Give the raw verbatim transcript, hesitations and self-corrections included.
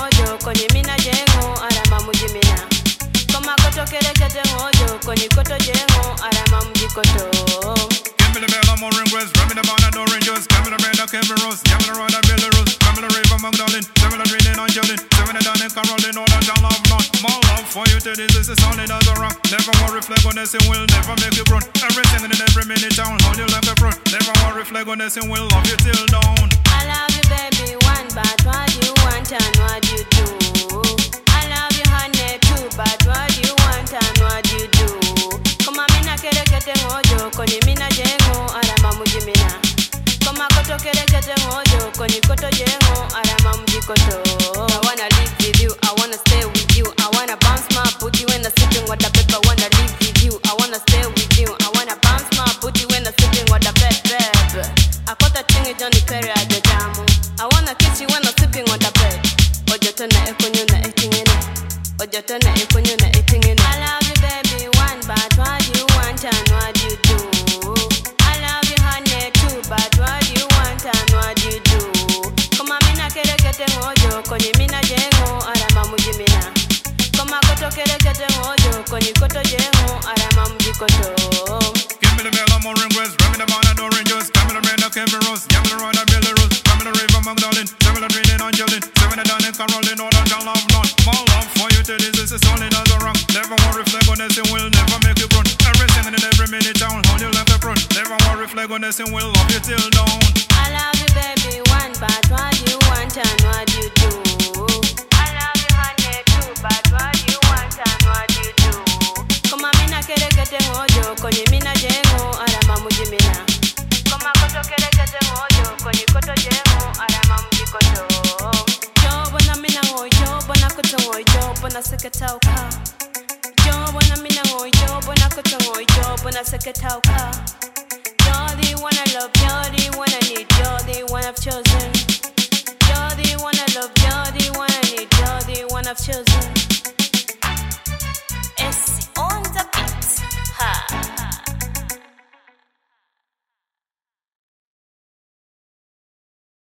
ngojo koni mina jengo arama mujimina. Koma koto kere kete ngojo koni koto jengo arama mujikoto. Give me the bell, I'm on ring rest. Run me the banana, no rangers. Give me the red, Kevin Rose. Give me the road, Belarus. Give me the river, Magdalene. Give me the green and Angeline. Give me the Dan and Caroline. All that I love none. More love for you to this is solid as a rock. Never worry, flag on this, it will never make you run. Everything in every minute, town, hold you like a front. Never worry, flag on this, it will love you till dawn. I love you, baby, one, but what you want and what you do. I love you, honey, too, but what you want and what you do. Koma mina kere kete ngojo koni mina jengo arama mujimina. Koma koto kere kete ngojo koni koto jengo arama mujikoto. I wanna live with you, I wanna stay with you. I wanna bounce my booty when I'm sitting with the bed. I wanna live with you, I wanna stay with you. I wanna bounce my booty when I'm sitting with the bed, babe. I caught a thing on the perry at the jam. I wanna kiss you when I'm sleeping on the bed. Ojotona ekonyuna eating in it. Ojotona ekonyuna eating in it. I love you, baby, one, but what you want and what you do. I love you, honey, too, but what you want and what you do. Koma mina kere kete ngojo koni mina jengo arama mujimina. Koma koto kere kete ngojo koni koto jengo arama mujikoto. Give me the bell, I'm on ring rest. Run me the banana, no rangers. Give me the red, Kevin Rose. Give me the road, Belarus. Give me the river, Magdalene. Give me the green and Angeline. Give me the Dan and Caroline. All that I love none. More love for you to this is solid as a rock. Never worry, flag on this, it will never make you run. Everything in every minute, town, hold you like a front. Never worry, flag on this, it will love you till dawn. I love you, baby, one, but what you want and what you do. I love you, honey, too, but what you want and what you do. Koma mina kere kete ngojo koni mina jengo arama mujimina. Koma koto kere kete ngojo koni koto jengo arama mujikoto. Jo bona mina ngojo bona koto ngojo bona seketauka. Jo bona mina ngojo bona koto ngojo bona seketauka. You're the one I love, you're the one I need, you're the one I've chosen. You're the one I love, you're the one I need, you're the one I've chosen.